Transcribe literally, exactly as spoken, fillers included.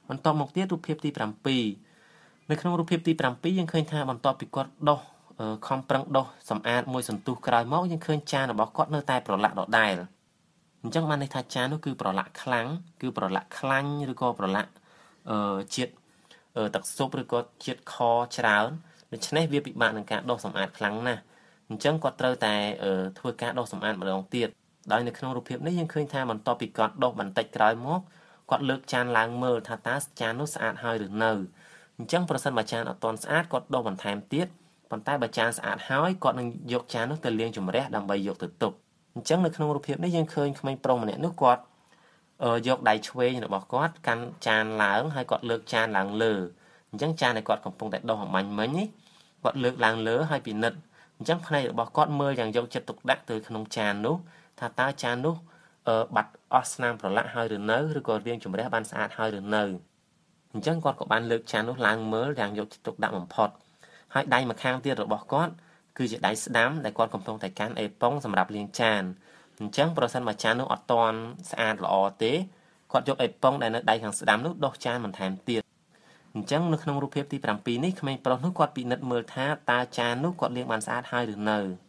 បន្ទាប់មកទៀតរូបភាពទី7នៅក្នុងរូបភាពទី7យើងឃើញថាបន្ទាប់ពីគាត់ដុសខំប្រឹងដុសសម្អាតមួយសន្ទុះក្រោយមកយើងឃើញចានរបស់គាត់នៅតែប្រឡាក់ដដែលអញ្ចឹងបានន័យថាចាននោះគឺប្រឡាក់ខ្លាំងគឺប្រឡាក់ខ្លាញ់ឬក៏ប្រឡាក់អឺជាតិទឹកស៊ុបឬក៏ជាតិខច្រើនដូច្នេះវាពិបាកនឹងការដុសសម្អាតខ្លាំងណាស់អញ្ចឹងគាត់ត្រូវតែធ្វើការដុសសម្អាតម្ដងទៀតដោយនៅក្នុងរូបភាពនេះយើងឃើញថាបន្ទាប់ពីគាត់ដុសបន្តិចក្រោយមកគាត់លើកចានឡើងមើលថាតើចាននោះស្អាតហើយឬនៅអញ្ចឹងប្រសិនបើចានអត់ទាន់ស្អាតគាត់ដុសបន្ថែមទៀតប៉ុន្តែបើចានស្អាតហើយគាត់នឹងយកចាននោះទៅលាងជំរះដើម្បីយកទៅទុកអញ្ចឹងនៅក្នុងរូបភាពនេះយើងឃើញក្មេងប្រុសម្នាក់នោះគាត់យកដៃឆ្វេងរបស់គាត់កាន់ចានឡើងហើយគាត់លើកចានឡើងលើអញ្ចឹងចានដែលគាត់កំពុងតែដុសអំបញ្ញមិញនេះគាត់លើកឡើងលើហើយពិនិត្យអញ្ចឹងភ្នែករបស់គាត់មើលយ៉ាងយកចិត្តទុកដាក់ទៅក្នុងចាននោះថាតើចាននោះបាត់អស់ស្នាមប្រឡាក់ហើយឬនៅឬក៏លាងជំរះបានស្អាតហើយឬនៅអញ្ចឹងគាត់ក៏បានលើកចាននោះឡើងមើលយ៉ាងយកចិត្តទុកដាក់បំផុតហើយដៃម្ខាងទៀតរបស់គាត់គឺជាដៃស្ដាំដែលគាត់កំពុងតែកាន់អេប៉ុងសម្រាប់លាងចានអញ្ចឹងប្រសិនបើចាននោះអត់ទាន់ស្អាតល្អទេគាត់យកអេប៉ុងដែលនៅដៃខាងស្ដាំនោះដុសចានបន្ថែមទៀតអញ្ចឹងនៅក្នុងរូបភាពទី7នេះក្មេងប្រុសនោះគាត់ពិនិត្យមើលថាតើចាននោះគាត់លាងបានស្អាតហើយឬនៅ